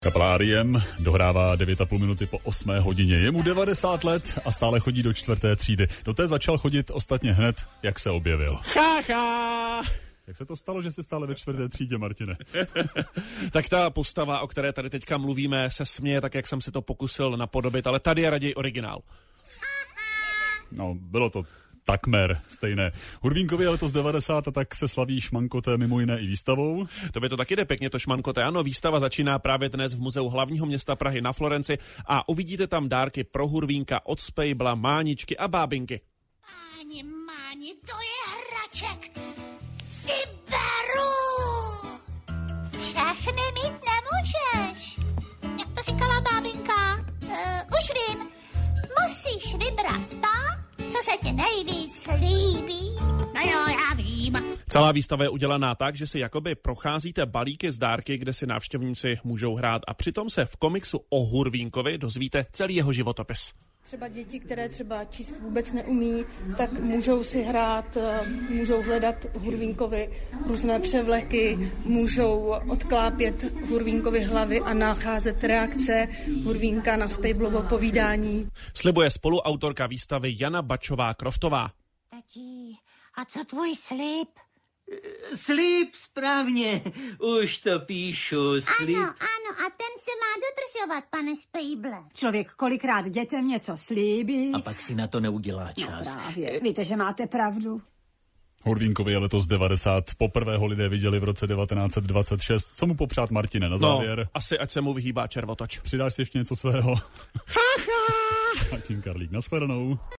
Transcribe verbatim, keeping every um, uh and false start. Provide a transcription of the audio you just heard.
Kapeláriem dohrává devět a půl minuty po osmé hodině. Je mu devadesát let a stále chodí do čtvrté třídy. Do té začal chodit ostatně hned, jak se objevil. Cháchá! Jak se to stalo, že jsi stále ve čtvrté třídě, Martine? Tak ta postava, o které tady teďka mluvíme, se směje tak, jak jsem si to pokusil napodobit, ale tady je raději originál. No, bylo to takmer stejné. Hurvínkovi je letos devadesát a tak se slaví šmankoté mimo jiné i výstavou. To by to taky jde pěkně, to šmankoté. Ano, výstava začíná právě dnes v Muzeu hlavního města Prahy na Florenci a uvidíte tam dárky pro Hurvínka od Spejbla, Máničky a Bábinky. Máni, Máni, to je hraček. Ty beru. Všechny mít nemůžeš. Jak to říkala bábinka? Uh, už vím. Musíš vybrat to, co se ti nejvíc líbí. No jo, já vím. Celá výstava je udělaná tak, že si jakoby procházíte balíky z dárky, kde si návštěvníci můžou hrát a přitom se v komiksu o Hurvínkovi dozvíte celý jeho životopis. Třeba děti, které třeba číst vůbec neumí, tak můžou si hrát, můžou hledat Hurvínkovi různé převleky, můžou odklápět Hurvínkovi hlavy a nacházet reakce Hurvínka na Spejblovo povídání. Slibuje spoluautorka výstavy Jana Bačová-Kroftová. Tati, a co tvůj slib? Slib, správně, už to píšu, slib. Ano, ano, a ten se má dodržovat, pane Spejble. Člověk kolikrát dětem něco slíbí. A pak si na to neudělá čas. No právě, víte, že máte pravdu. Hurvínkovi je letos devadesát. Poprvé ho lidé viděli v roce devatenáct set dvacet šest. Co mu popřát, Martine, na závěr? No, asi ať se mu vyhýbá červotoč. Přidáš si ještě něco svého? Martin Karlík, nashledanou.